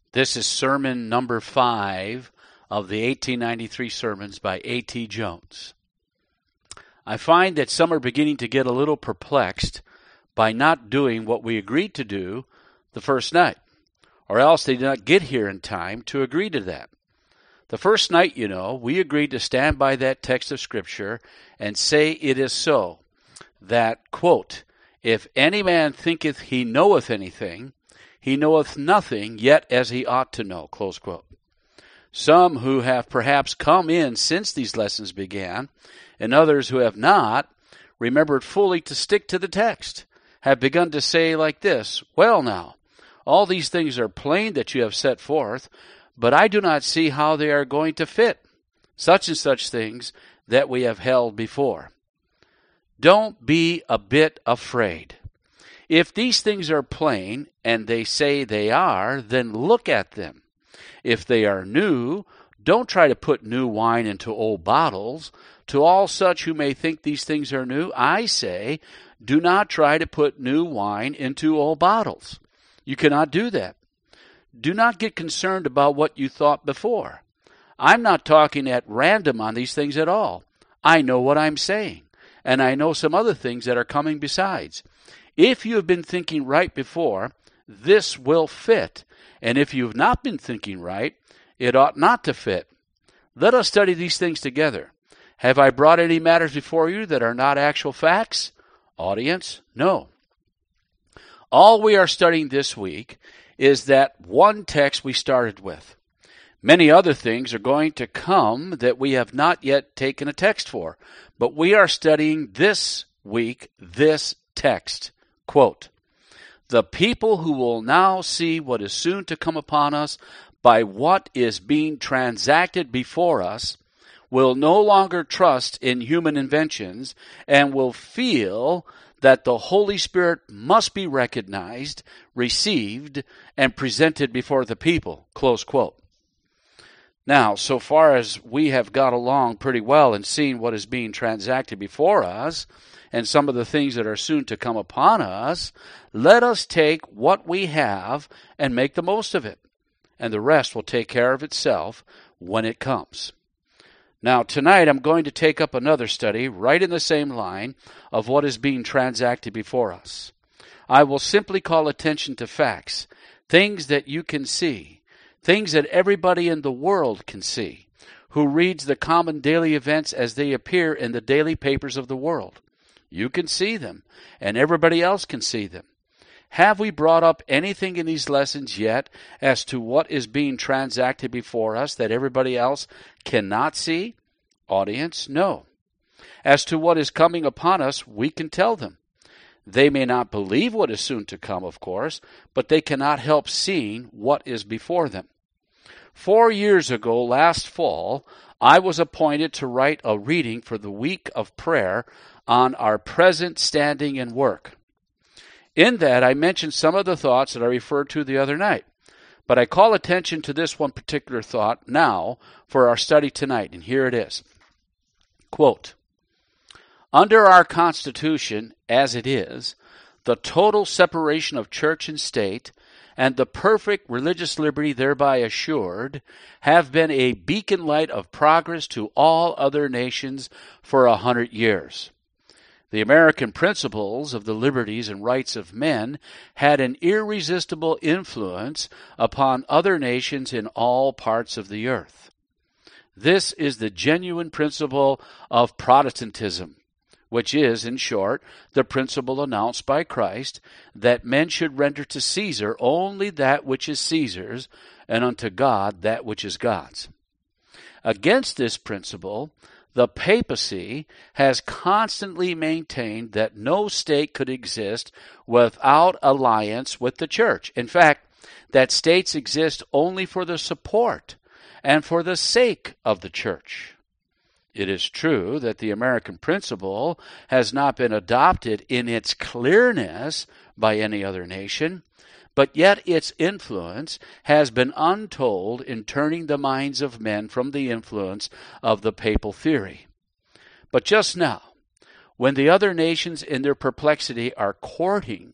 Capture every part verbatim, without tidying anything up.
This is sermon number five of the eighteen ninety-three sermons by A T Jones. I find that some are beginning to get a little perplexed by not doing what we agreed to do the first night, or else they did not get here in time to agree to that. The first night, you know, we agreed to stand by that text of Scripture and say it is so, that, quote, if any man thinketh he knoweth anything, he knoweth nothing yet as he ought to know, close quote. Some who have perhaps come in since these lessons began, and others who have not, remembered fully to stick to the text, have begun to say like this, well now, all these things are plain that you have set forth, but I do not see how they are going to fit such and such things that we have held before. Don't be a bit afraid. If these things are plain, and they say they are, then look at them. If they are new, don't try to put new wine into old bottles. To all such who may think these things are new, I say, do not try to put new wine into old bottles. You cannot do that. Do not get concerned about what you thought before. I'm not talking at random on these things at all. I know what I'm saying, and I know some other things that are coming besides. If you have been thinking right before, this will fit, and if you have not been thinking right, it ought not to fit. Let us study these things together. Have I brought any matters before you that are not actual facts? Audience, no. All we are studying this week is that one text we started with. Many other things are going to come that we have not yet taken a text for, but we are studying this week this text. Quote, the people who will now see what is soon to come upon us by what is being transacted before us will no longer trust in human inventions and will feel that the Holy Spirit must be recognized, received, and presented before the people. Close quote. Now, so far as we have got along pretty well in seeing what is being transacted before us and some of the things that are soon to come upon us, let us take what we have and make the most of it, and the rest will take care of itself when it comes. Now, tonight I'm going to take up another study right in the same line of what is being transacted before us. I will simply call attention to facts, things that you can see, things that everybody in the world can see, who reads the common daily events as they appear in the daily papers of the world. You can see them, and everybody else can see them. Have we brought up anything in these lessons yet as to what is being transacted before us that everybody else cannot see? Audience, no. As to what is coming upon us, we can tell them. They may not believe what is soon to come, of course, but they cannot help seeing what is before them. Four years ago, last fall, I was appointed to write a reading for the week of prayer on our present standing and work. In that, I mentioned some of the thoughts that I referred to the other night. But I call attention to this one particular thought now for our study tonight, and here it is. Quote, under our Constitution, as it is, the total separation of church and state, and the perfect religious liberty thereby assured, have been a beacon light of progress to all other nations for a hundred years. The American principles of the liberties and rights of men had an irresistible influence upon other nations in all parts of the earth. This is the genuine principle of Protestantism, which is, in short, the principle announced by Christ that men should render to Caesar only that which is Caesar's, and unto God that which is God's. Against this principle, the papacy has constantly maintained that no state could exist without alliance with the church. In fact, that states exist only for the support and for the sake of the church. It is true that the American principle has not been adopted in its clearness by any other nation, but yet its influence has been untold in turning the minds of men from the influence of the papal theory. But just now, when the other nations in their perplexity are courting the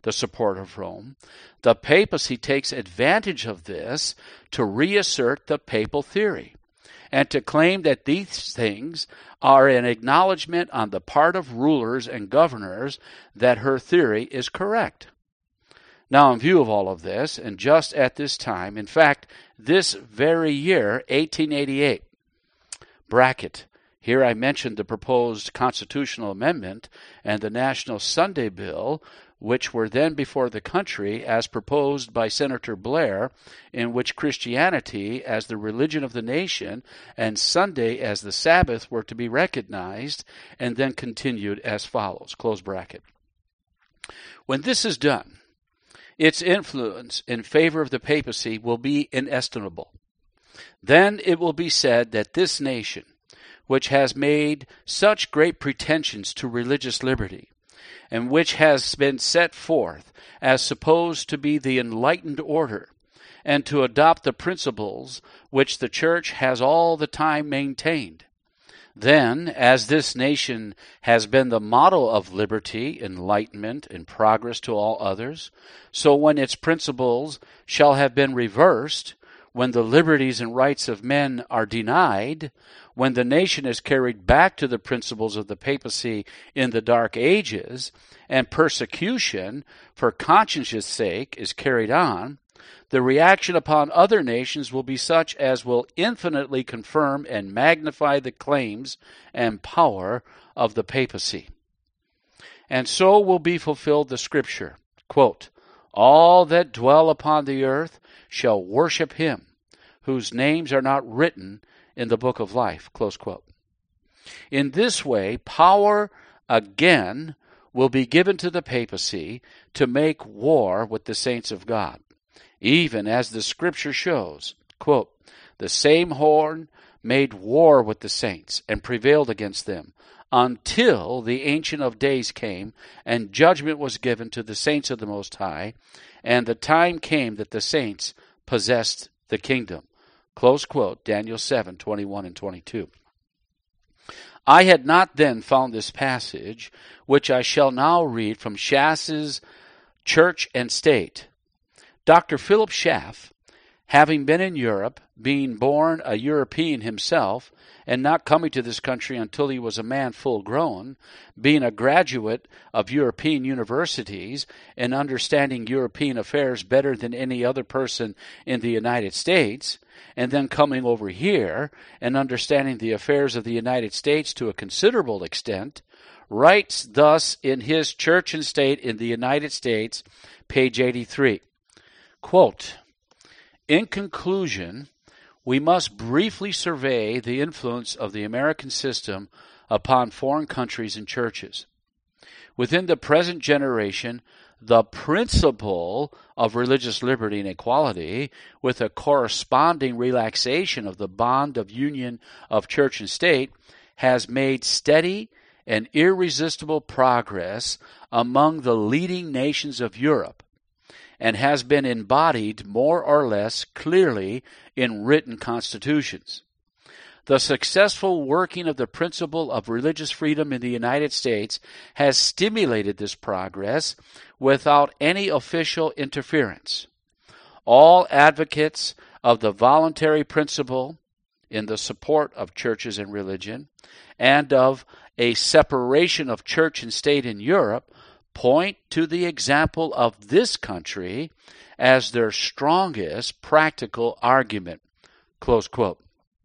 the support of Rome, the papacy takes advantage of this to reassert the papal theory and to claim that these things are an acknowledgement on the part of rulers and governors that her theory is correct. Now, in view of all of this, and just at this time, in fact, this very year, eighteen eighty-eight, bracket, here I mentioned the proposed constitutional amendment and the National Sunday Bill, which were then before the country as proposed by Senator Blair, in which Christianity as the religion of the nation and Sunday as the Sabbath were to be recognized, and then continued as follows, close bracket. When this is done, its influence in favor of the papacy will be inestimable. Then it will be said that this nation, which has made such great pretensions to religious liberty, and which has been set forth as supposed to be the enlightened order, and to adopt the principles which the Church has all the time maintained, then, as this nation has been the model of liberty, enlightenment, and progress to all others, so when its principles shall have been reversed, when the liberties and rights of men are denied, when the nation is carried back to the principles of the papacy in the Dark Ages, and persecution for conscience' sake is carried on, the reaction upon other nations will be such as will infinitely confirm and magnify the claims and power of the papacy. And so will be fulfilled the scripture, quote, all that dwell upon the earth shall worship him, whose names are not written in the book of life, close quote. In this way, power again will be given to the papacy to make war with the saints of God, even as the scripture shows, quote, the same horn made war with the saints and prevailed against them until the Ancient of Days came and judgment was given to the saints of the Most High, and the time came that the saints possessed the kingdom. Close quote, Daniel seven, twenty-one and twenty-two. I had not then found this passage, which I shall now read from Schaff's Church and State. Doctor Philip Schaff, having been in Europe, being born a European himself, and not coming to this country until he was a man full grown, being a graduate of European universities and understanding European affairs better than any other person in the United States, and then coming over here and understanding the affairs of the United States to a considerable extent, writes thus in his Church and State in the United States, page eighty-three, quote, in conclusion, we must briefly survey the influence of the American system upon foreign countries and churches. Within the present generation, the principle of religious liberty and equality, with a corresponding relaxation of the bond of union of church and state, has made steady and irresistible progress among the leading nations of Europe, and has been embodied more or less clearly in written constitutions. The successful working of the principle of religious freedom in the United States has stimulated this progress without any official interference. All advocates of the voluntary principle in the support of churches and religion, and of a separation of church and state in Europe, point to the example of this country as their strongest practical argument. Close quote.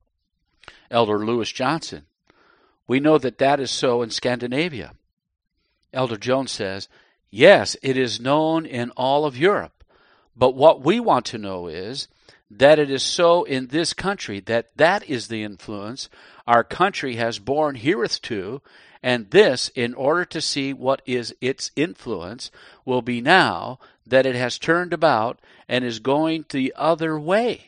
Elder Lewis Johnson, we know that that is so in Scandinavia. Elder Jones says, yes, it is known in all of Europe, but what we want to know is that it is so in this country, that that is the influence our country has borne hereto, and this, in order to see what is its influence, will be now that it has turned about and is going the other way.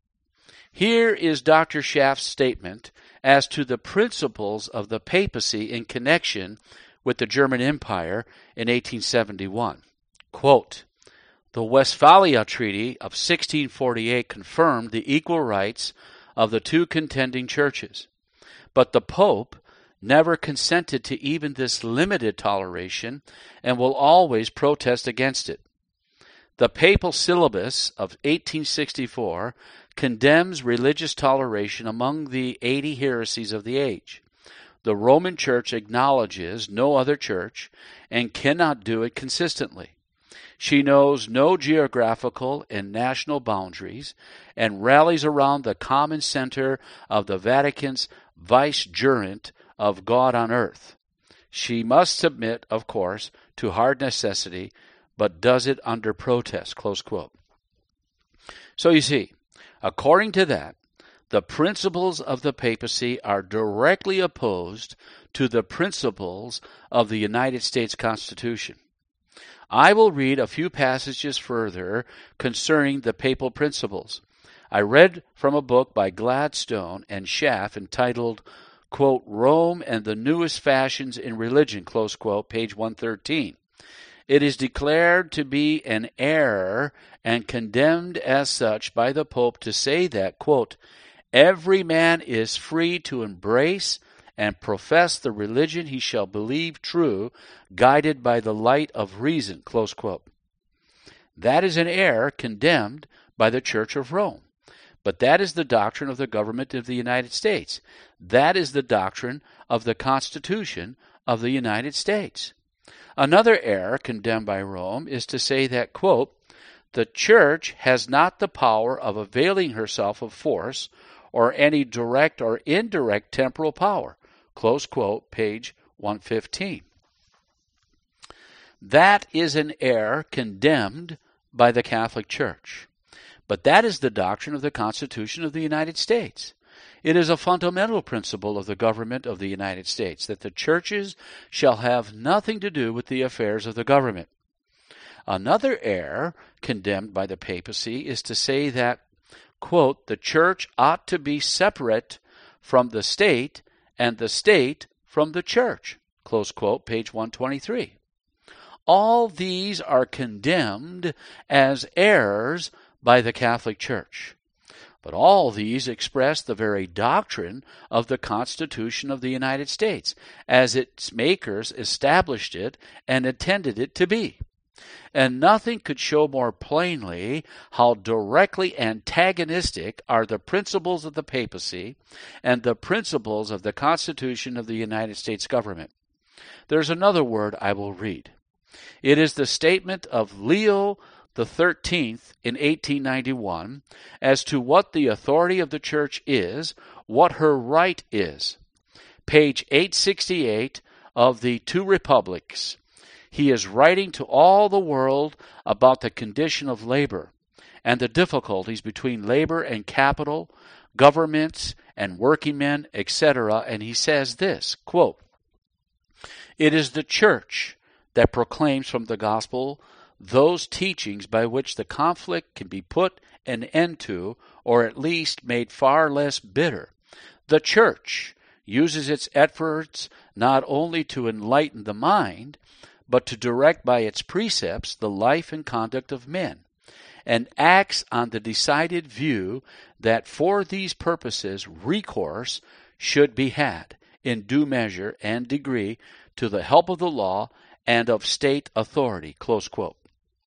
Here is Doctor Schaff's statement as to the principles of the papacy in connection with the German Empire in eighteen seventy-one. Quote, the Westphalia Treaty of sixteen forty-eight confirmed the equal rights of the two contending churches, but the Pope never consented to even this limited toleration and will always protest against it. The Papal Syllabus of eighteen sixty-four condemns religious toleration among the eighty heresies of the age. The Roman Church acknowledges no other church and cannot do it consistently. She knows no geographical and national boundaries and rallies around the common center of the Vatican's vicegerent of God on earth. She must submit, of course, to hard necessity, but does it under protest, close quote. So you see, according to that, the principles of the papacy are directly opposed to the principles of the United States Constitution. I will read a few passages further concerning the papal principles. I read from a book by Gladstone and Schaff entitled, quote, Rome and the Newest Fashions in Religion, close quote, page one thirteen. It is declared to be an error and condemned as such by the Pope to say that, quote, every man is free to embrace and profess the religion he shall believe true, guided by the light of reason, close quote. That is an error condemned by the Church of Rome. But that is the doctrine of the government of the United States. That is the doctrine of the Constitution of the United States. Another error condemned by Rome is to say that, quote, the Church has not the power of availing herself of force or any direct or indirect temporal power, close quote, page one fifteen. That is an error condemned by the Catholic Church. But that is the doctrine of the Constitution of the United States. It is a fundamental principle of the government of the United States that the churches shall have nothing to do with the affairs of the government. Another error condemned by the papacy is to say that, quote, the church ought to be separate from the state and the state from the church, close quote, page one twenty-three. All these are condemned as errors by the Catholic Church. But all these express the very doctrine of the Constitution of the United States, as its makers established it and intended it to be. And nothing could show more plainly how directly antagonistic are the principles of the papacy and the principles of the Constitution of the United States government. There's another word I will read. It is the statement of Leo the thirteenth in eighteen ninety-one as to what the authority of the church is, what her right is. Page eight sixty-eight of the Two Republics. He is writing to all the world about the condition of labor and the difficulties between labor and capital, governments and working men, et cetera. And he says this, quote, it is the church that proclaims from the gospel those teachings by which the conflict can be put an end to, or at least made far less bitter. The church uses its efforts not only to enlighten the mind, but to direct by its precepts the life and conduct of men, and acts on the decided view that for these purposes recourse should be had, in due measure and degree, to the help of the law and of state authority, close quote.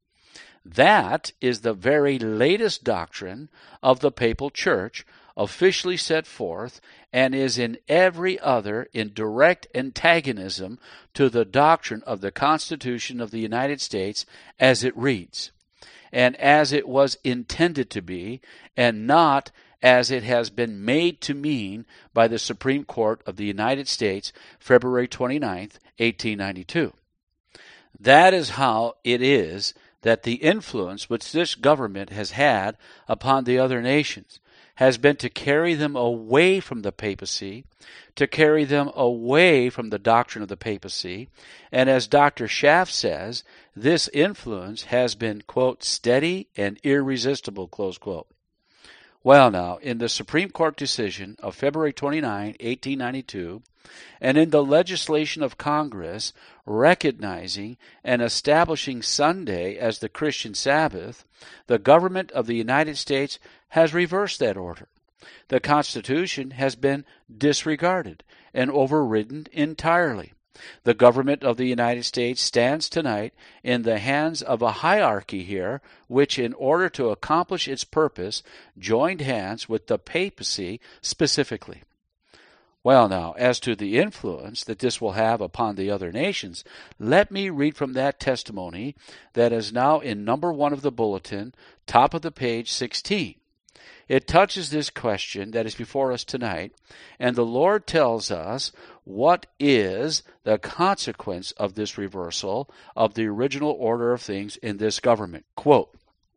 That is the very latest doctrine of the Papal Church, officially set forth, and is in every other in direct antagonism to the doctrine of the Constitution of the United States as it reads, and as it was intended to be, and not as it has been made to mean by the Supreme Court of the United States, February twenty-ninth, eighteen ninety-two. That is how it is that the influence which this government has had upon the other nations has been to carry them away from the papacy, to carry them away from the doctrine of the papacy, and as Doctor Schaff says, this influence has been, quote, steady and irresistible, close quote. Well now, in the Supreme Court decision of February twenty-ninth, eighteen ninety-two, and in the legislation of Congress recognizing and establishing Sunday as the Christian Sabbath, the government of the United States has reversed that order. The Constitution has been disregarded and overridden entirely. The government of the United States stands tonight in the hands of a hierarchy here, which, in order to accomplish its purpose, joined hands with the papacy specifically. Well, now, as to the influence that this will have upon the other nations, let me read from that testimony that is now in number one of the bulletin, top of the page sixteen. It touches this question that is before us tonight, and the Lord tells us what is the consequence of this reversal of the original order of things in this government. Quote,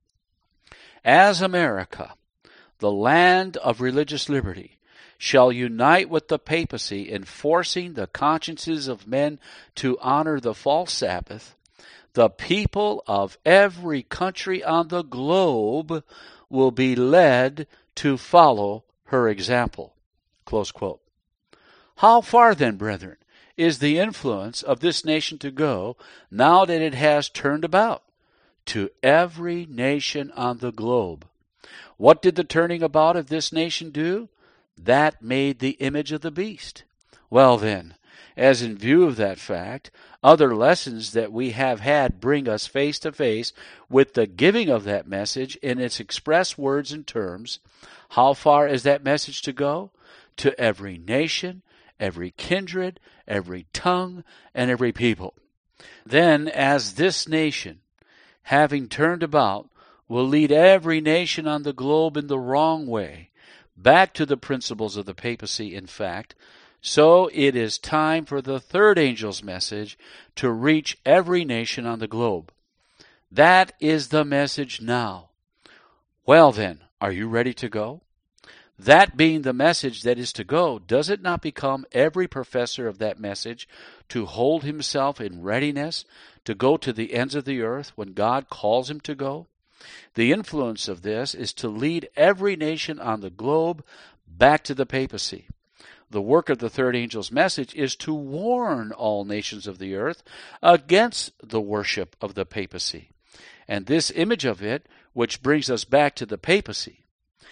"As America, the land of religious liberty, shall unite with the papacy in forcing the consciences of men to honor the false Sabbath, the people of every country on the globe will be led to follow her example." Close quote. How far then, brethren, is the influence of this nation to go now that it has turned about? To every nation on the globe. What did the turning about of this nation do? That made the image of the beast. Well then, as in view of that fact, other lessons that we have had bring us face to face with the giving of that message in its express words and terms. How far is that message to go? To every nation, every kindred, every tongue, and every people. Then, as this nation, having turned about, will lead every nation on the globe in the wrong way, back to the principles of the papacy, in fact, so it is time for the third angel's message to reach every nation on the globe. That is the message now. Well then, are you ready to go? That being the message that is to go, does it not become every professor of that message to hold himself in readiness to go to the ends of the earth when God calls him to go? The influence of this is to lead every nation on the globe back to the papacy. The work of the third angel's message is to warn all nations of the earth against the worship of the papacy. And this image of it, which brings us back to the papacy,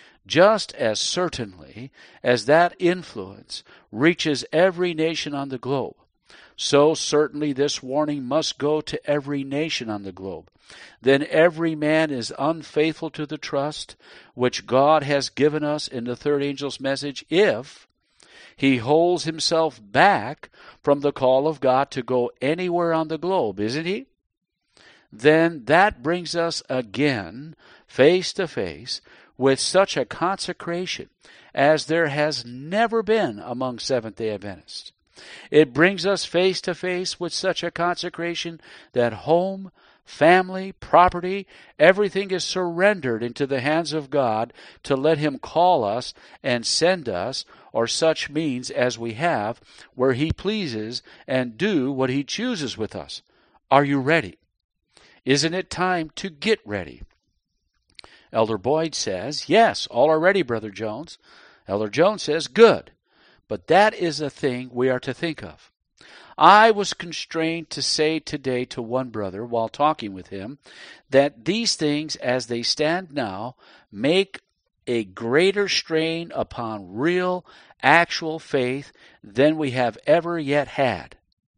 just as certainly as that influence reaches every nation on the globe, so certainly this warning must go to every nation on the globe. Then every man is unfaithful to the trust which God has given us in the third angel's message if he holds himself back from the call of God to go anywhere on the globe, isn't he? Then that brings us again face to face with such a consecration as there has never been among Seventh-day Adventists. It brings us face to face with such a consecration that home, family, property, everything is surrendered into the hands of God to let him call us and send us, or such means as we have, where he pleases and do what he chooses with us. Are you ready? Isn't it time to get ready? Elder Boyd says, yes, all are ready, Brother Jones. Elder Jones says, good. But that is a thing we are to think of. I was constrained to say today to one brother while talking with him that these things as they stand now make a greater strain upon real, actual faith than we have ever yet had.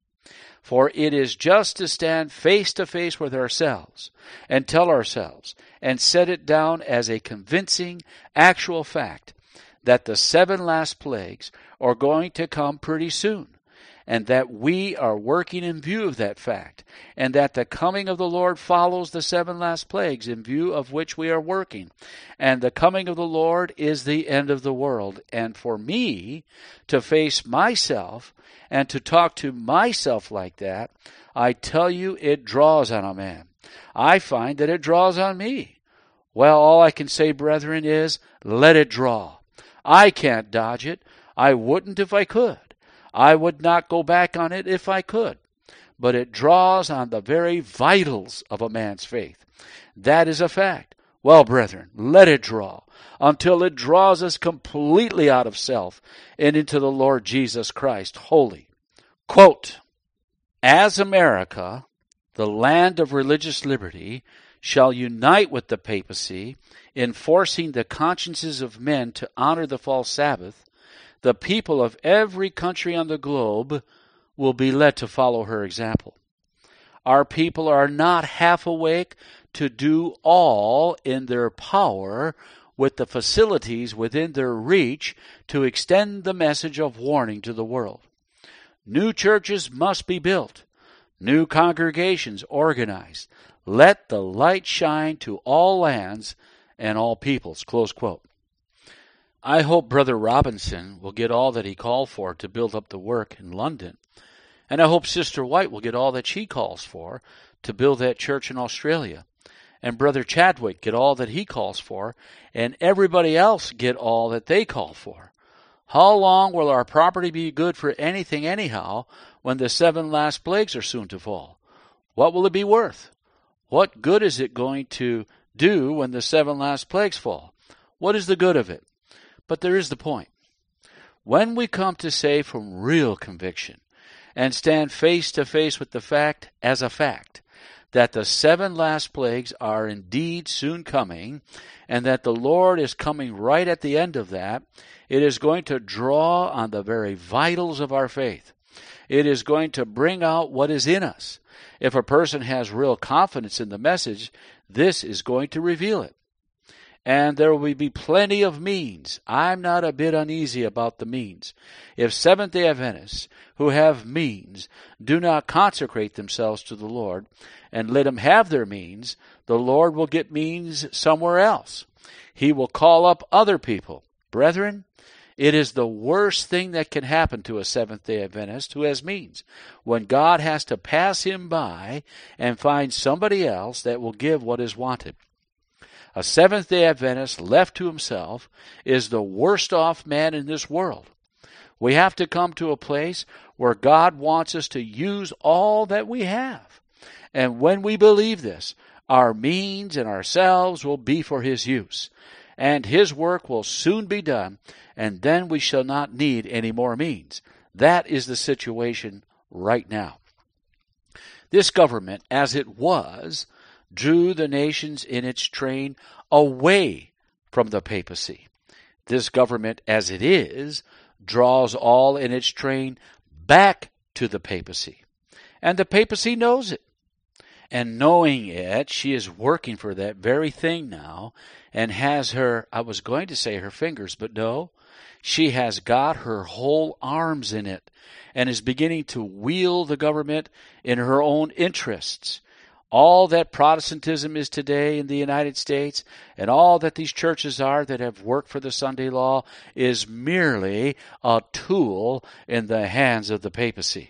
For it is just to stand face to face with ourselves and tell ourselves and set it down as a convincing, actual fact that the seven last plagues are going to come pretty soon, and that we are working in view of that fact, and that the coming of the Lord follows the seven last plagues in view of which we are working, and the coming of the Lord is the end of the world. And for me to face myself and to talk to myself like that, I tell you, it draws on a man. I find that it draws on me. Well, all I can say, brethren, is let it draw. I can't dodge it. I wouldn't if I could. I would not go back on it if I could. But it draws on the very vitals of a man's faith. That is a fact. Well, brethren, let it draw until it draws us completely out of self and into the Lord Jesus Christ, holy. Quote, as America, the land of religious liberty, shall unite with the papacy in forcing the consciences of men to honor the false Sabbath, the people of every country on the globe will be led to follow her example. Our people are not half awake to do all in their power with the facilities within their reach to extend the message of warning to the world. New churches must be built, new congregations organized. Let the light shine to all lands and all peoples. Close quote. I hope Brother Robinson will get all that he called for to build up the work in London. And I hope Sister White will get all that she calls for to build that church in Australia. And Brother Chadwick get all that he calls for, and everybody else get all that they call for. How long will our property be good for anything anyhow when the seven last plagues are soon to fall? What will it be worth? What good is it going to do when the seven last plagues fall? What is the good of it? But there is the point. When we come to say from real conviction and stand face to face with the fact as a fact that the seven last plagues are indeed soon coming and that the Lord is coming right at the end of that, it is going to draw on the very vitals of our faith. It is going to bring out what is in us. If a person has real confidence in the message, this is going to reveal it. And there will be plenty of means. I'm not a bit uneasy about the means. If Seventh-day Adventists who have means do not consecrate themselves to the Lord and let Him have their means, the Lord will get means somewhere else. He will call up other people. Brethren, it is the worst thing that can happen to a Seventh-day Adventist who has means, when God has to pass him by and find somebody else that will give what is wanted. A Seventh-day Adventist left to himself is the worst off man in this world. We have to come to a place where God wants us to use all that we have. And when we believe this, our means and ourselves will be for His use. And His work will soon be done, and then we shall not need any more means. That is the situation right now. This government, as it was, drew the nations in its train away from the papacy. This government, as it is, draws all in its train back to the papacy. And the papacy knows it. And knowing it, she is working for that very thing now and has her, I was going to say her fingers, but no, she has got her whole arms in it and is beginning to wield the government in her own interests. All that Protestantism is today in the United States and all that these churches are that have worked for the Sunday law is merely a tool in the hands of the papacy.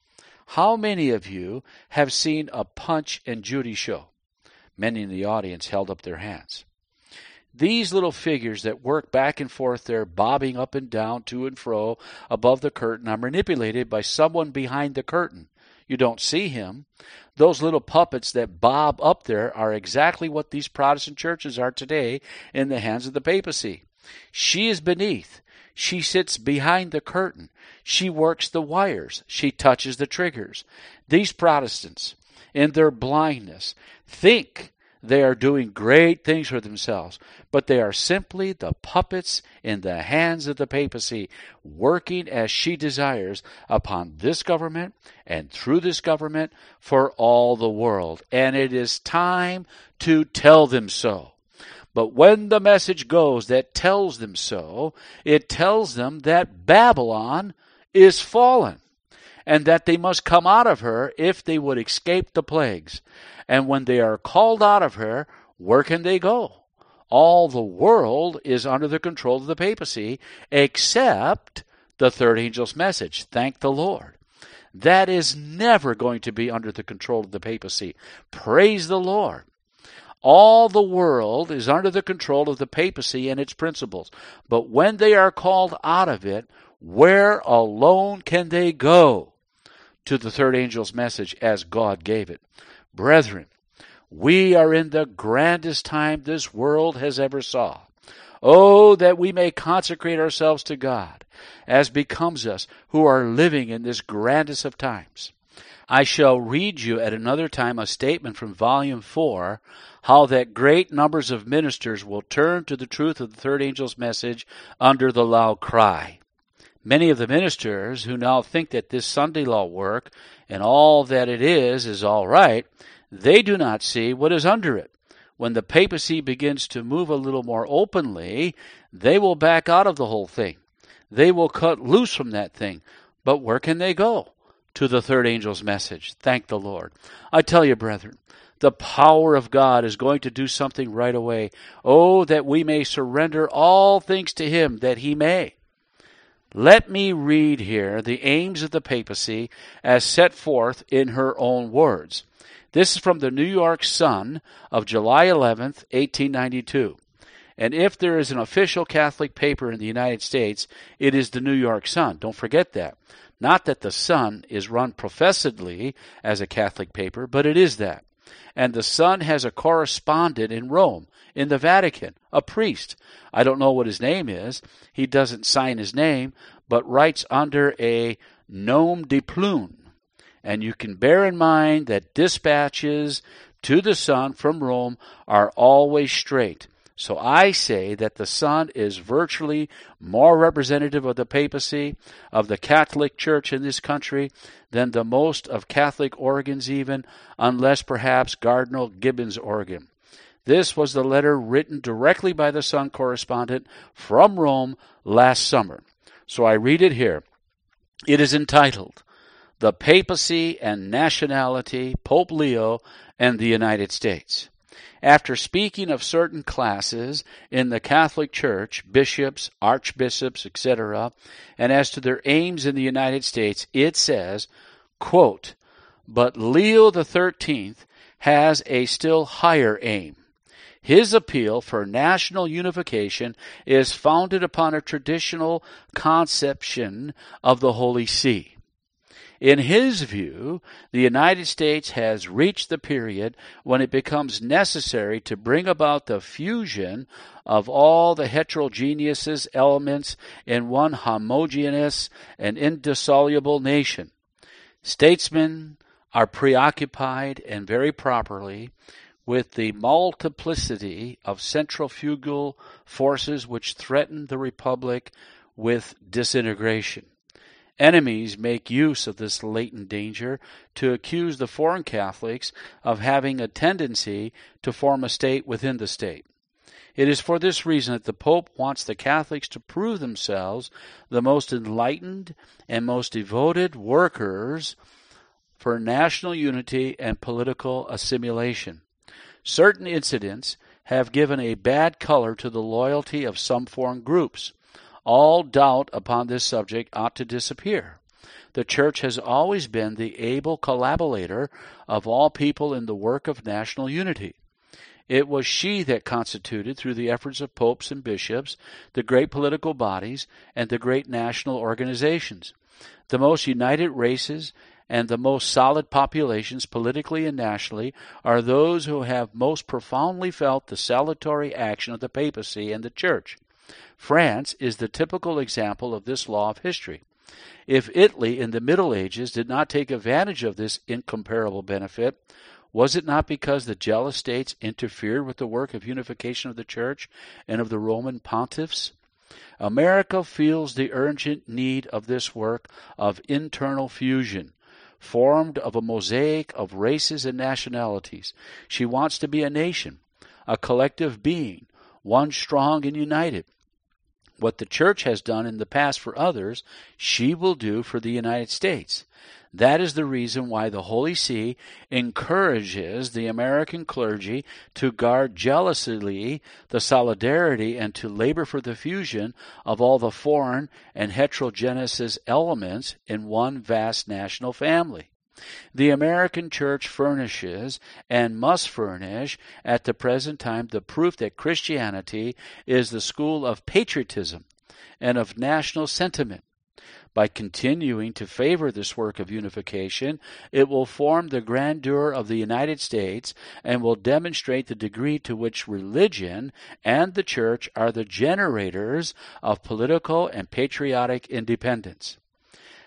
How many of you have seen a Punch and Judy show? Many in the audience held up their hands. These little figures that work back and forth there, bobbing up and down, to and fro, above the curtain, are manipulated by someone behind the curtain. You don't see him. Those little puppets that bob up there are exactly what these Protestant churches are today in the hands of the papacy. She is beneath. She sits behind the curtain. She works the wires. She touches the triggers. These Protestants, in their blindness, think they are doing great things for themselves, but they are simply the puppets in the hands of the papacy, working as she desires upon this government and through this government for all the world. And it is time to tell them so. But when the message goes that tells them so, it tells them that Babylon is fallen and that they must come out of her if they would escape the plagues. And when they are called out of her, where can they go? All the world is under the control of the papacy, except the third angel's message. Thank the Lord. That is never going to be under the control of the papacy. Praise the Lord. All the world is under the control of the papacy and its principles. But when they are called out of it, where alone can they go? To the third angel's message as God gave it. Brethren, we are in the grandest time this world has ever saw. Oh, that we may consecrate ourselves to God, as becomes us who are living in this grandest of times. I shall read you at another time a statement from Volume four, how that great numbers of ministers will turn to the truth of the third angel's message under the loud cry. Many of the ministers who now think that this Sunday law work and all that it is is all right, they do not see what is under it. When the papacy begins to move a little more openly, they will back out of the whole thing. They will cut loose from that thing. But where can they go? To the third angel's message. Thank the Lord. I tell you, brethren, the power of God is going to do something right away. Oh, that we may surrender all things to him, that he may. Let me read here the aims of the papacy as set forth in her own words. This is from the New York Sun of July eleventh, eighteen ninety-two. And if there is an official Catholic paper in the United States, it is the New York Sun. Don't forget that. Not that the Sun is run professedly as a Catholic paper, but it is that. And the Sun has a correspondent in Rome, in the Vatican, a priest. I don't know what his name is. He doesn't sign his name, but writes under a nom de plume. And you can bear in mind that dispatches to the Sun from Rome are always straight. So I say that the Sun is virtually more representative of the papacy, of the Catholic Church in this country, than the most of Catholic organs even, unless perhaps Cardinal Gibbon's organ. This was the letter written directly by the Sun correspondent from Rome last summer. So I read it here. It is entitled, The Papacy and Nationality, Pope Leo and the United States. After speaking of certain classes in the Catholic Church, bishops, archbishops, et cetera, and as to their aims in the United States, it says, quote, but Leo the thirteenth has a still higher aim. His appeal for national unification is founded upon a traditional conception of the Holy See. In his view, the United States has reached the period when it becomes necessary to bring about the fusion of all the heterogeneous elements in one homogeneous and indissoluble nation. Statesmen are preoccupied, and very properly, with the multiplicity of centrifugal forces which threaten the Republic with disintegration. Enemies make use of this latent danger to accuse the foreign Catholics of having a tendency to form a state within the state. It is for this reason that the Pope wants the Catholics to prove themselves the most enlightened and most devoted workers for national unity and political assimilation. Certain incidents have given a bad color to the loyalty of some foreign groups. All doubt upon this subject ought to disappear. The Church has always been the able collaborator of all people in the work of national unity. It was she that constituted, through the efforts of popes and bishops, the great political bodies and the great national organizations. The most united races and the most solid populations, politically and nationally, are those who have most profoundly felt the salutary action of the papacy and the Church. France is the typical example of this law of history. If Italy in the Middle Ages did not take advantage of this incomparable benefit, was it not because the jealous states interfered with the work of unification of the Church and of the Roman pontiffs? America feels the urgent need of this work of internal fusion, formed of a mosaic of races and nationalities. She wants to be a nation, a collective being, one strong and united. What the Church has done in the past for others, she will do for the United States. That is the reason why the Holy See encourages the American clergy to guard jealously the solidarity and to labor for the fusion of all the foreign and heterogeneous elements in one vast national family. The American Church furnishes and must furnish at the present time the proof that Christianity is the school of patriotism and of national sentiment. By continuing to favor this work of unification, it will form the grandeur of the United States and will demonstrate the degree to which religion and the Church are the generators of political and patriotic independence.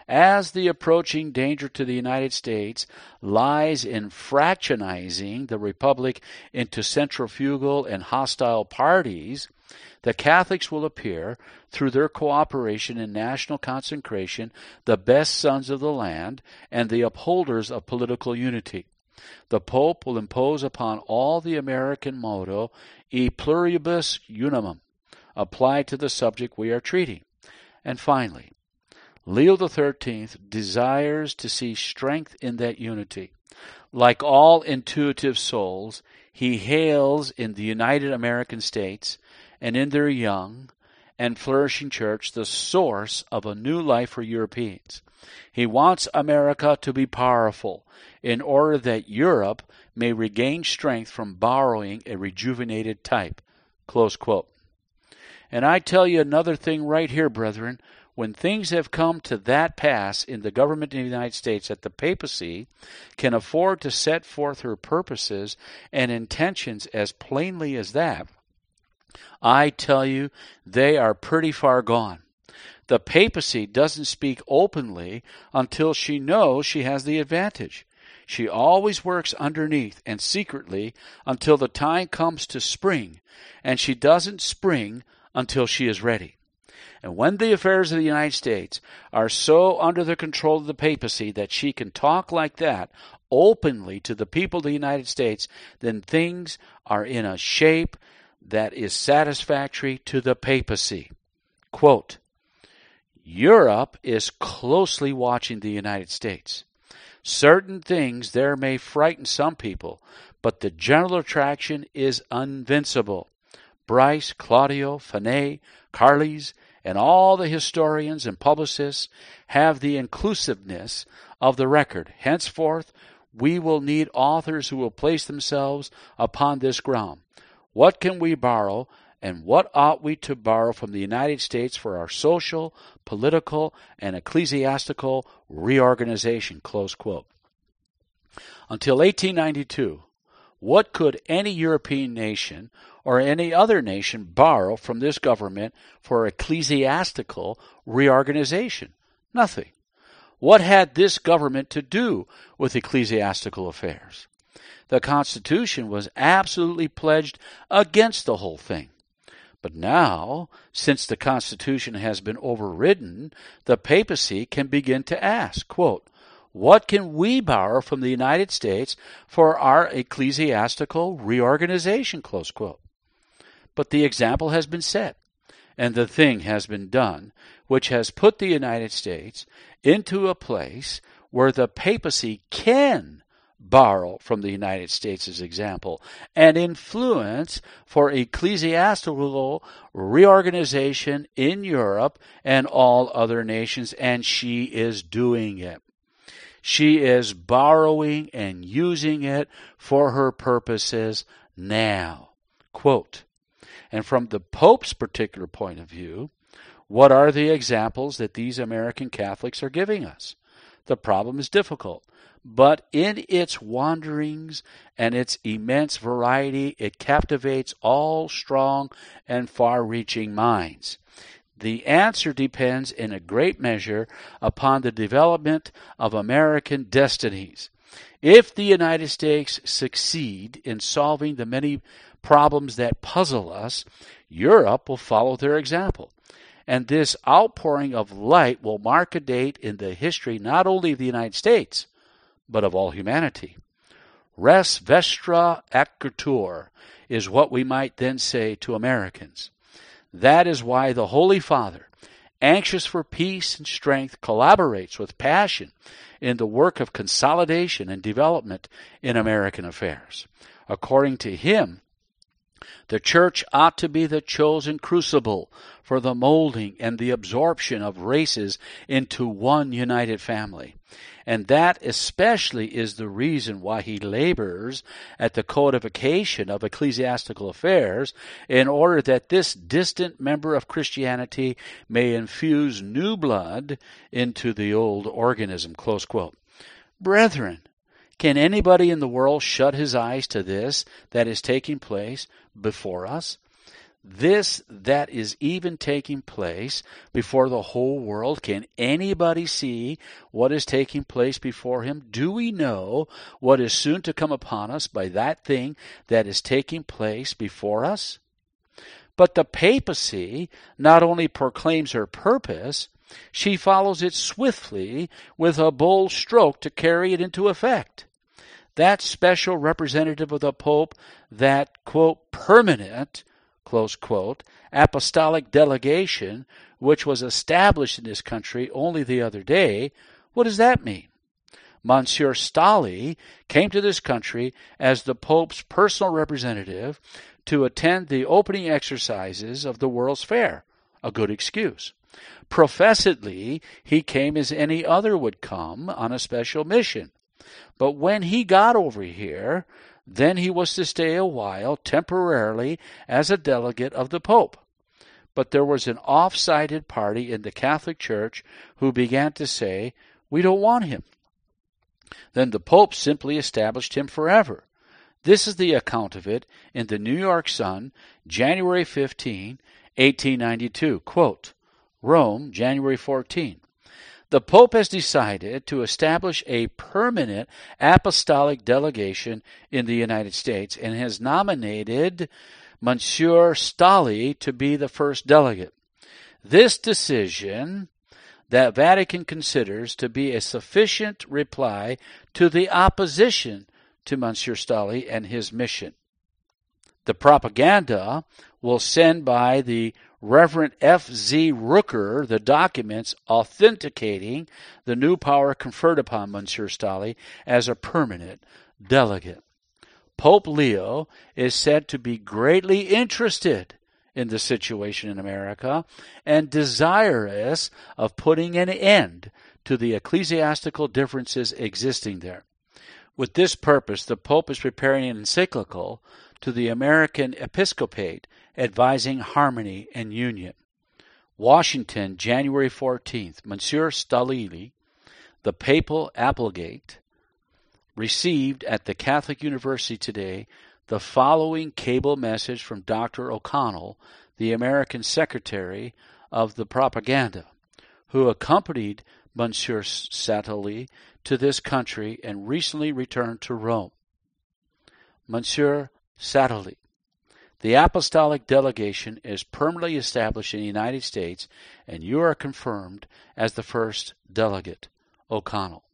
as the approaching danger to the United States lies in fractionizing the Republic into centrifugal and hostile parties, the Catholics will appear, through their cooperation in national consecration, the best sons of the land and the upholders of political unity. The Pope will impose upon all the American motto, E pluribus unum, applied to the subject we are treating. And finally, Leo the thirteenth desires to see strength in that unity. Like all intuitive souls, he hails in the United American States and in their young and flourishing church the source of a new life for Europeans. He wants America to be powerful in order that Europe may regain strength from borrowing a rejuvenated type. Close quote. And I tell you another thing right here, brethren. When things have come to that pass in the government of the United States that the papacy can afford to set forth her purposes and intentions as plainly as that, I tell you, they are pretty far gone. The papacy doesn't speak openly until she knows she has the advantage. She always works underneath and secretly until the time comes to spring, and she doesn't spring until she is ready. And when the affairs of the United States are so under the control of the papacy that she can talk like that openly to the people of the United States, then things are in a shape that is satisfactory to the papacy. Quote, Europe is closely watching the United States. Certain things there may frighten some people, but the general attraction is invincible. Bryce, Claudio, Fanet, Carles, and all the historians and publicists have the inclusiveness of the record. Henceforth, we will need authors who will place themselves upon this ground. What can we borrow, and what ought we to borrow from the United States for our social, political, and ecclesiastical reorganization? Close quote. Until eighteen ninety-two, what could any European nation or any other nation borrow from this government for ecclesiastical reorganization? Nothing. What had this government to do with ecclesiastical affairs? The Constitution was absolutely pledged against the whole thing. But now, since the Constitution has been overridden, the papacy can begin to ask, quote, what can we borrow from the United States for our ecclesiastical reorganization? Close quote. But the example has been set, and the thing has been done, which has put the United States into a place where the papacy can borrow from the United States' example and influence for ecclesiastical reorganization in Europe and all other nations, and she is doing it. She is borrowing and using it for her purposes now. Quote, and from the Pope's particular point of view, what are the examples that these American Catholics are giving us? The problem is difficult, but in its wanderings and its immense variety, it captivates all strong and far-reaching minds. The answer depends in a great measure upon the development of American destinies. If the United States succeed in solving the many problems that puzzle us, Europe will follow their example. And this outpouring of light will mark a date in the history not only of the United States, but of all humanity. Res vestra acquitur is what we might then say to Americans. That is why the Holy Father, anxious for peace and strength, collaborates with passion in the work of consolidation and development in American affairs. According to him, the church ought to be the chosen crucible for the molding and the absorption of races into one united family. And that especially is the reason why he labors at the codification of ecclesiastical affairs, in order that this distant member of Christianity may infuse new blood into the old organism. Close quote. Brethren, can anybody in the world shut his eyes to this that is taking place before us? This that is even taking place before the whole world. Can anybody see what is taking place before him? Do we know what is soon to come upon us by that thing that is taking place before us? But the papacy not only proclaims her purpose, she follows it swiftly with a bold stroke to carry it into effect. That special representative of the Pope, that, quote, permanent, close quote, apostolic delegation, which was established in this country only the other day, what does that mean? Monsieur Staley came to this country as the Pope's personal representative to attend the opening exercises of the World's Fair, a good excuse. Professedly, he came as any other would come on a special mission. But when he got over here, then he was to stay a while temporarily as a delegate of the Pope. But there was an off-sided party in the Catholic Church who began to say, we don't want him. Then the Pope simply established him forever. This is the account of it in the New York Sun, January fifteenth, eighteen ninety-two. Quote, Rome, January fourteenth. The Pope has decided to establish a permanent apostolic delegation in the United States and has nominated Monsieur Staley to be the first delegate. This decision that Vatican considers to be a sufficient reply to the opposition to Monsieur Staley and his mission. The propaganda will send by the Reverend F Z Rooker the documents authenticating the new power conferred upon Monsieur Staley as a permanent delegate. Pope Leo is said to be greatly interested in the situation in America and desirous of putting an end to the ecclesiastical differences existing there. With this purpose, the Pope is preparing an encyclical to the American Episcopate advising harmony and union. Washington, January fourteenth. Monsieur Staley, the papal applegate, received at the Catholic University today the following cable message from Doctor O'Connell, the American Secretary of the Propaganda, who accompanied Monsieur Staley to this country and recently returned to Rome. Monsieur Staley, the apostolic delegation is permanently established in the United States, and you are confirmed as the first delegate, O'Connell.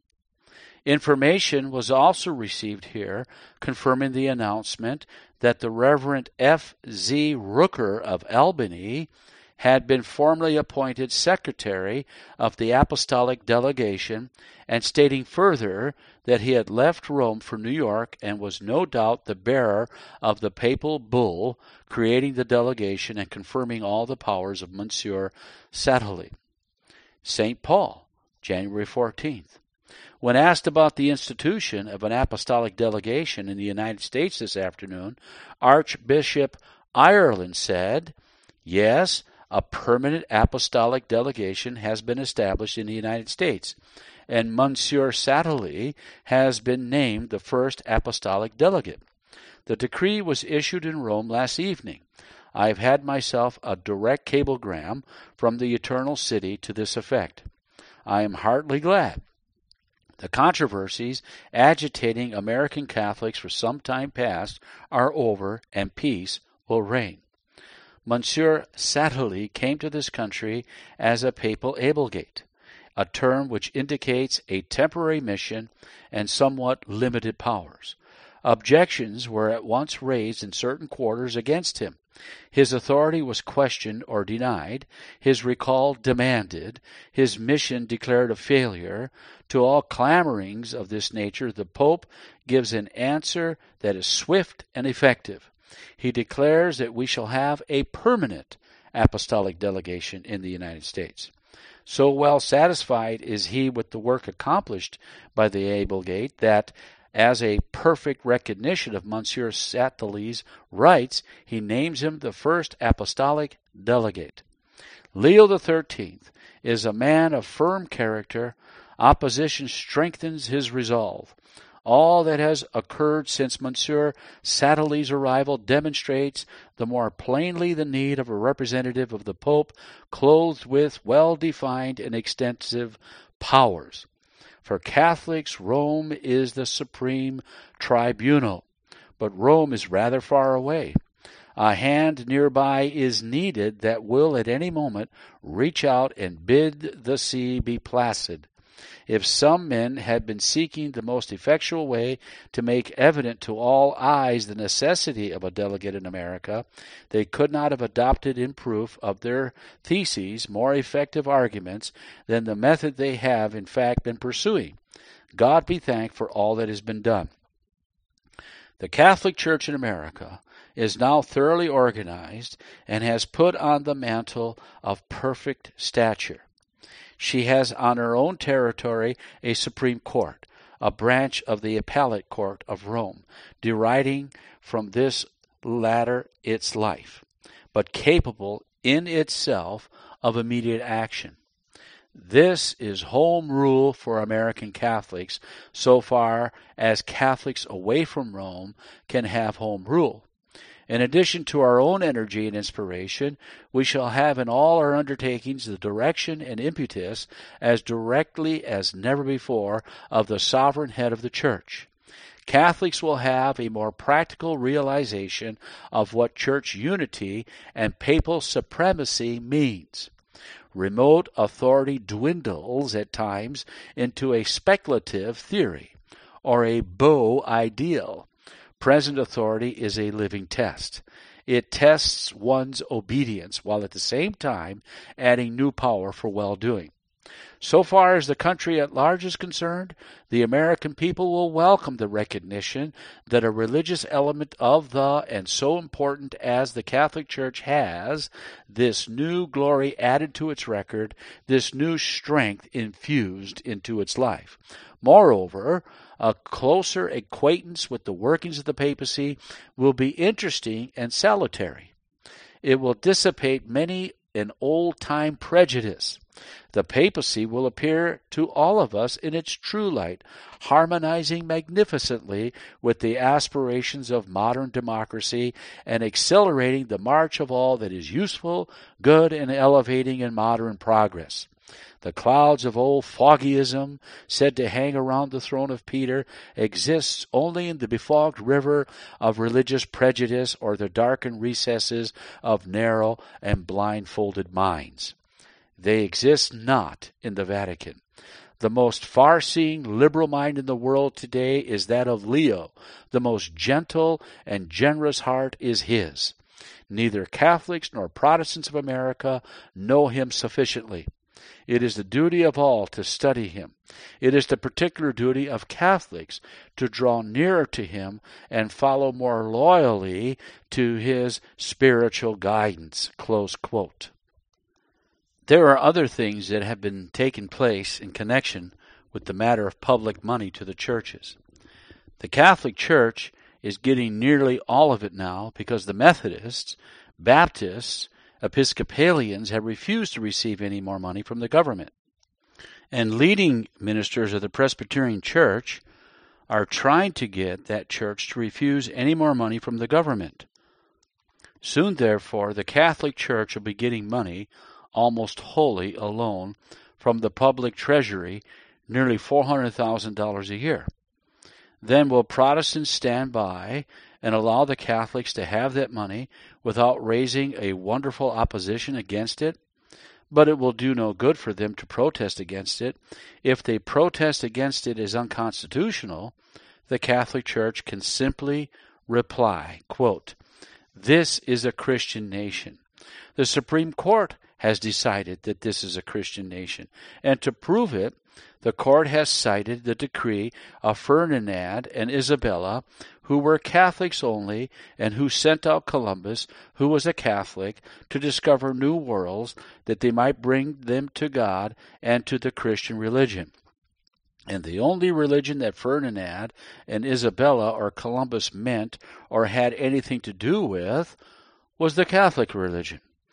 Information was also received here confirming the announcement that the Reverend F Z Rooker of Albany had been formally appointed Secretary of the Apostolic Delegation, and stating further that he had left Rome for New York and was no doubt the bearer of the papal bull creating the delegation and confirming all the powers of Monsieur Staley. Saint Paul, January fourteenth. When asked about the institution of an apostolic delegation in the United States this afternoon, Archbishop Ireland said, yes, a permanent apostolic delegation has been established in the United States, and Monsieur Staley has been named the first apostolic delegate. The decree was issued in Rome last evening. I have had myself a direct cablegram from the Eternal City to this effect. I am heartily glad. The controversies agitating American Catholics for some time past are over, and peace will reign. Monsieur Staley came to this country as a papal ablegate, a term which indicates a temporary mission and somewhat limited powers. Objections were at once raised in certain quarters against him. His authority was questioned or denied, his recall demanded, his mission declared a failure. To all clamorings of this nature, the Pope gives an answer that is swift and effective. He declares that we shall have a permanent apostolic delegation in the United States. So well satisfied is he with the work accomplished by the ablegate that, as a perfect recognition of Monsieur Staley's rights, he names him the first apostolic delegate. Leo the thirteenth is a man of firm character. Opposition strengthens his resolve. All that has occurred since Monsieur Satterley's arrival demonstrates the more plainly the need of a representative of the Pope clothed with well-defined and extensive powers. For Catholics, Rome is the supreme tribunal, but Rome is rather far away. A hand nearby is needed that will at any moment reach out and bid the sea be placid. If some men had been seeking the most effectual way to make evident to all eyes the necessity of a delegate in America, they could not have adopted in proof of their theses more effective arguments than the method they have in fact been pursuing. God be thanked for all that has been done. The Catholic Church in America is now thoroughly organized and has put on the mantle of perfect stature. She has on her own territory a Supreme Court, a branch of the Appellate Court of Rome, deriving from this latter its life, but capable in itself of immediate action. This is home rule for American Catholics, so far as Catholics away from Rome can have home rule. In addition to our own energy and inspiration, we shall have in all our undertakings the direction and impetus, as directly as never before, of the sovereign head of the Church. Catholics will have a more practical realization of what church unity and papal supremacy means. Remote authority dwindles at times into a speculative theory or a beau ideal. Present authority is a living test. It tests one's obedience while at the same time adding new power for well-doing. So far as the country at large is concerned, the American people will welcome the recognition that a religious element of the and so important as the Catholic Church has this new glory added to its record, this new strength infused into its life. Moreover, a closer acquaintance with the workings of the papacy will be interesting and salutary. It will dissipate many an old-time prejudice. The papacy will appear to all of us in its true light, harmonizing magnificently with the aspirations of modern democracy and accelerating the march of all that is useful, good, and elevating in modern progress. The clouds of old foggyism, said to hang around the throne of Peter, exists only in the befogged river of religious prejudice or the darkened recesses of narrow and blindfolded minds. They exist not in the Vatican. The most far-seeing liberal mind in the world today is that of Leo. The most gentle and generous heart is his. Neither Catholics nor Protestants of America know him sufficiently. It is the duty of all to study him. It is the particular duty of Catholics to draw nearer to him and follow more loyally to his spiritual guidance. Close quote. There are other things that have been taking place in connection with the matter of public money to the churches. The Catholic Church is getting nearly all of it now because the Methodists, Baptists, Episcopalians have refused to receive any more money from the government. And leading ministers of the Presbyterian Church are trying to get that church to refuse any more money from the government. Soon, therefore, the Catholic Church will be getting money almost wholly alone from the public treasury, nearly four hundred thousand dollars a year. Then will Protestants stand by and allow the Catholics to have that money without raising a wonderful opposition against it? But it will do no good for them to protest against it. If they protest against it as unconstitutional, the Catholic Church can simply reply, quote, "This is a Christian nation. The Supreme Court has decided that this is a Christian nation, and to prove it, the court has cited the decree of Ferdinand and Isabella, who were Catholics only, and who sent out Columbus, who was a Catholic, to discover new worlds, that they might bring them to God and to the Christian religion. And the only religion that Ferdinand and Isabella or Columbus meant or had anything to do with was the Catholic religion.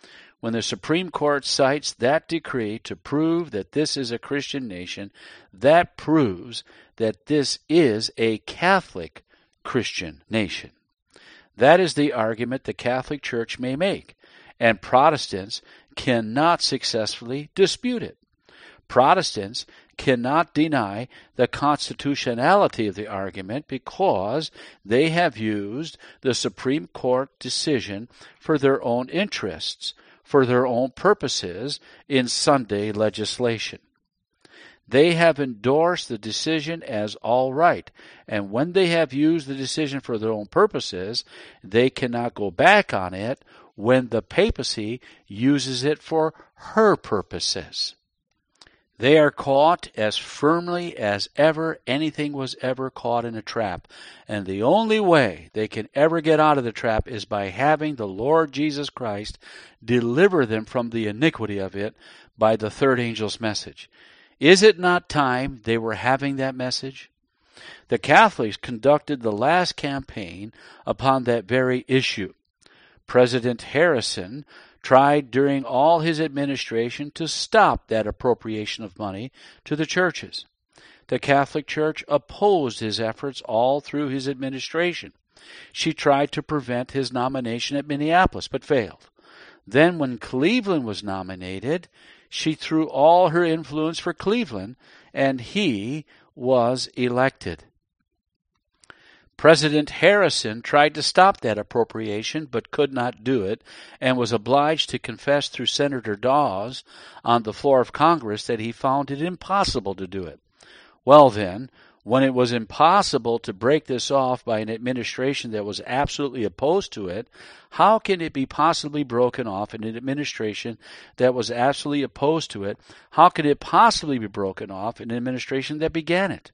When the Supreme Court cites that decree to prove that this is a Christian nation, that proves that this is a Catholic Christian nation. That is the argument the Catholic Church may make, and Protestants cannot successfully dispute it. Protestants cannot deny the constitutionality of the argument because they have used the Supreme Court decision for their own interests, for their own purposes in Sunday legislation. They have endorsed the decision as all right, and when they have used the decision for their own purposes, they cannot go back on it when the papacy uses it for her purposes. They are caught as firmly as ever anything was ever caught in a trap, and the only way they can ever get out of the trap is by having the Lord Jesus Christ deliver them from the iniquity of it by the third angel's message. Is it not time they were having that message? The Catholics conducted the last campaign upon that very issue. President Harrison tried during all his administration to stop that appropriation of money to the churches. The Catholic Church opposed his efforts all through his administration. She tried to prevent his nomination at Minneapolis, but failed. Then when Cleveland was nominated, she threw all her influence for Cleveland, and he was elected. President Harrison tried to stop that appropriation, but could not do it, and was obliged to confess through Senator Dawes on the floor of Congress that he found it impossible to do it. Well then, when it was impossible to break this off by an administration that was absolutely opposed to it, how can it be possibly broken off in an administration that was absolutely opposed to it? How can it possibly be broken off in an administration that began it?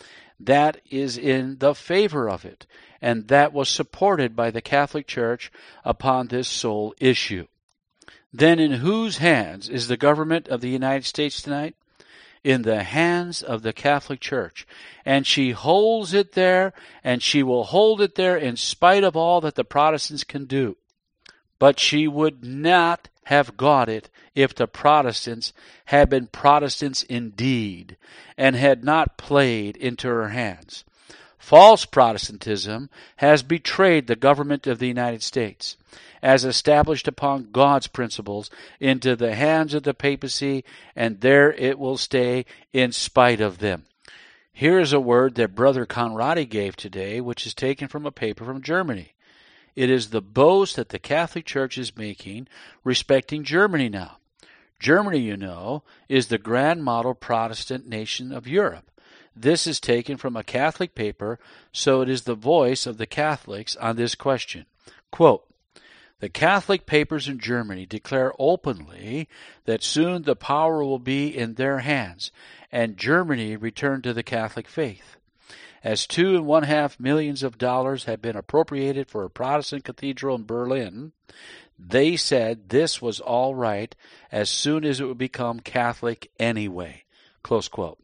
That is in the favor of it, and that was supported by the Catholic Church upon this sole issue. Then in whose hands is the government of the United States tonight? In the hands of the Catholic Church. And she holds it there, and she will hold it there in spite of all that the Protestants can do. But she would not have got it if the Protestants had been Protestants indeed, and had not played into her hands. False Protestantism has betrayed the government of the United States, as established upon God's principles, into the hands of the papacy, and there it will stay in spite of them. Here is a word that Brother Conradi gave today, which is taken from a paper from Germany. It is the boast that the Catholic Church is making respecting Germany now. Germany, you know, is the grand model Protestant nation of Europe. This is taken from a Catholic paper, so it is the voice of the Catholics on this question. Quote, "The Catholic papers in Germany declare openly that soon the power will be in their hands, and Germany return to the Catholic faith. As two and one half millions of dollars have been appropriated for a Protestant cathedral in Berlin, they said this was all right as soon as it would become Catholic anyway." Close quote.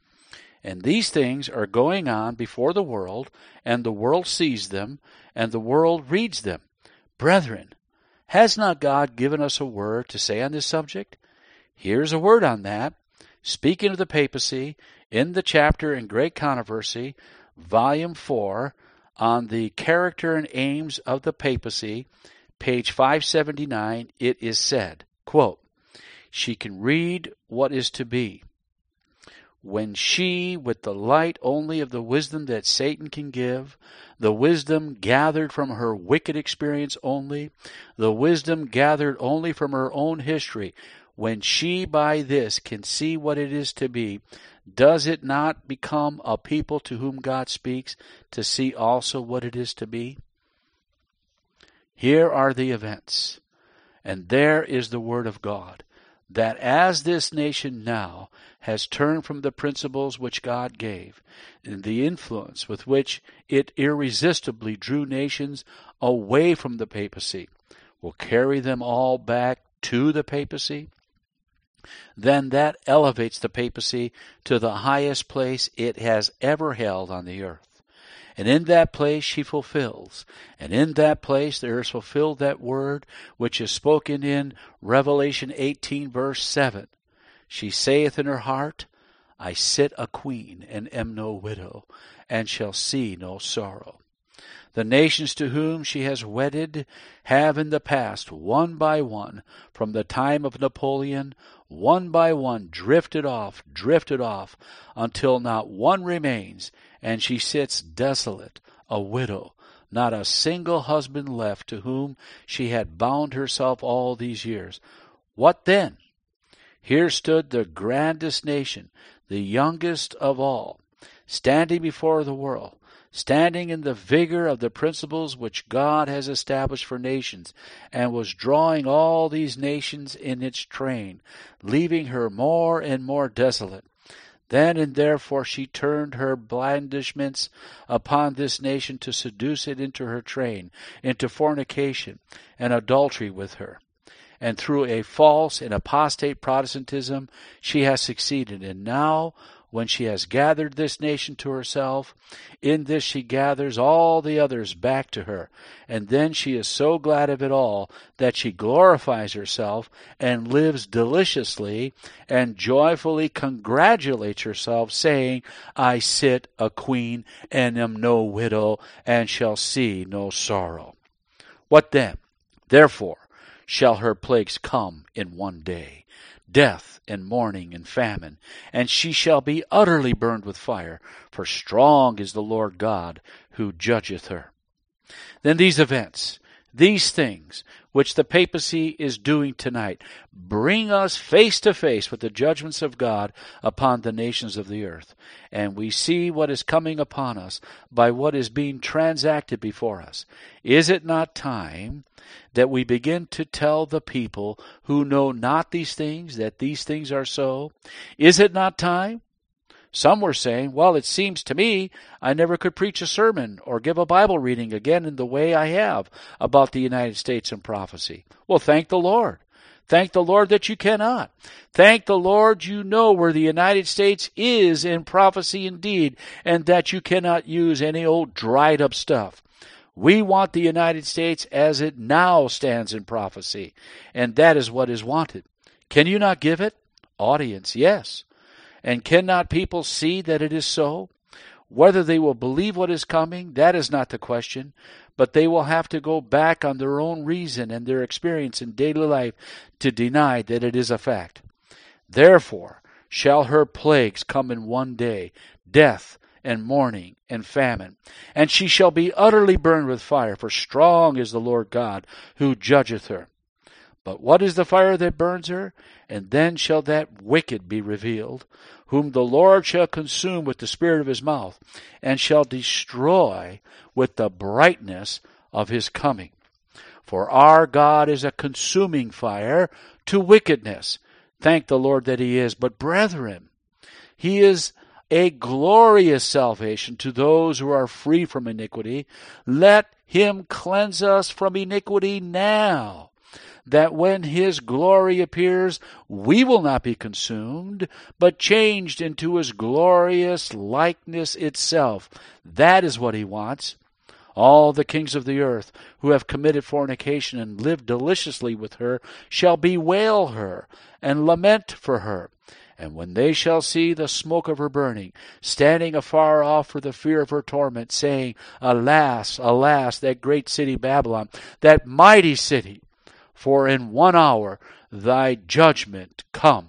And these things are going on before the world, and the world sees them, and the world reads them. Brethren, has not God given us a word to say on this subject? Here's a word on that. Speaking of the papacy, in the chapter in Great Controversy, Volume four, on the character and aims of the papacy, page five seventy-nine, it is said, quote, "She can read what is to be. When she, with the light only of the wisdom that Satan can give, the wisdom gathered from her wicked experience only, the wisdom gathered only from her own history, when she by this can see what it is to be, does it not become a people to whom God speaks to see also what it is to be?" Here are the events, and there is the word of God, that as this nation now has turned from the principles which God gave, and the influence with which it irresistibly drew nations away from the papacy, will carry them all back to the papacy, then that elevates the papacy to the highest place it has ever held on the earth. And in that place she fulfills. And in that place there is fulfilled that word which is spoken in Revelation eighteen verse seven. She saith in her heart, I sit a queen, and am no widow, and shall see no sorrow. The nations to whom she has wedded have in the past, one by one, from the time of Napoleon, one by one, drifted off, drifted off, until not one remains, and she sits desolate, a widow, not a single husband left to whom she had bound herself all these years. What then? Here stood the grandest nation, the youngest of all, standing before the world, standing in the vigor of the principles which God has established for nations, and was drawing all these nations in its train, leaving her more and more desolate. Then and therefore she turned her blandishments upon this nation to seduce it into her train, into fornication and adultery with her. And through a false and apostate Protestantism she has succeeded. And now, when she has gathered this nation to herself, in this she gathers all the others back to her. And then she is so glad of it all that she glorifies herself and lives deliciously and joyfully congratulates herself, saying, I sit a queen and am no widow, and shall see no sorrow. What then? Therefore shall her plagues come in one day, death and mourning and famine, and she shall be utterly burned with fire, for strong is the Lord God who judgeth her. Then these events, these things which the papacy is doing tonight, bring us face to face with the judgments of God upon the nations of the earth. And we see what is coming upon us by what is being transacted before us. Is it not time that we begin to tell the people who know not these things that these things are so? Is it not time? Some were saying, well, it seems to me I never could preach a sermon or give a Bible reading again in the way I have about the United States and prophecy. Well, thank the Lord. Thank the Lord that you cannot. Thank the Lord you know where the United States is in prophecy indeed, and that you cannot use any old dried up stuff. We want the United States as it now stands in prophecy, and that is what is wanted. Can you not give it? Audience, yes. And cannot people see that it is so? Whether they will believe what is coming, that is not the question, but they will have to go back on their own reason and their experience in daily life to deny that it is a fact. Therefore shall her plagues come in one day, death and mourning and famine, and she shall be utterly burned with fire, for strong is the Lord God who judgeth her. But what is the fire that burns her? And then shall that wicked be revealed, whom the Lord shall consume with the spirit of his mouth, and shall destroy with the brightness of his coming. For our God is a consuming fire to wickedness. Thank the Lord that he is. But brethren, he is a glorious salvation to those who are free from iniquity. Let him cleanse us from iniquity now, that when his glory appears, we will not be consumed, but changed into his glorious likeness itself. That is what he wants. All the kings of the earth who have committed fornication and lived deliciously with her shall bewail her and lament for her. And when they shall see the smoke of her burning, standing afar off for the fear of her torment, saying, Alas, alas, that great city Babylon, that mighty city, for in one hour thy judgment come.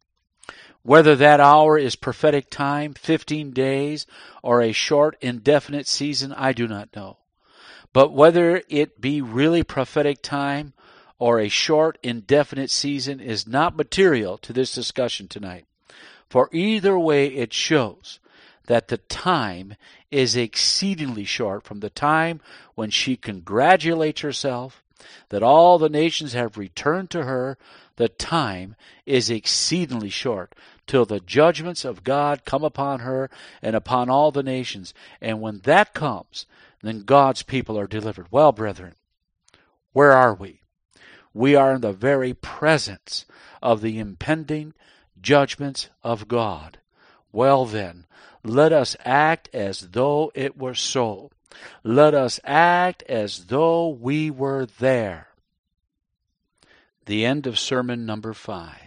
Whether that hour is prophetic time, fifteen days, or a short, indefinite season, I do not know. But whether it be really prophetic time or a short, indefinite season is not material to this discussion tonight. For either way it shows that the time is exceedingly short from the time when she congratulates herself that all the nations have returned to her. The time is exceedingly short till the judgments of God come upon her and upon all the nations. And when that comes, then God's people are delivered. Well, brethren, where are we? We are in the very presence of the impending judgments of God. Well then, let us act as though it were so. Let us act as though we were there. The end of sermon number five.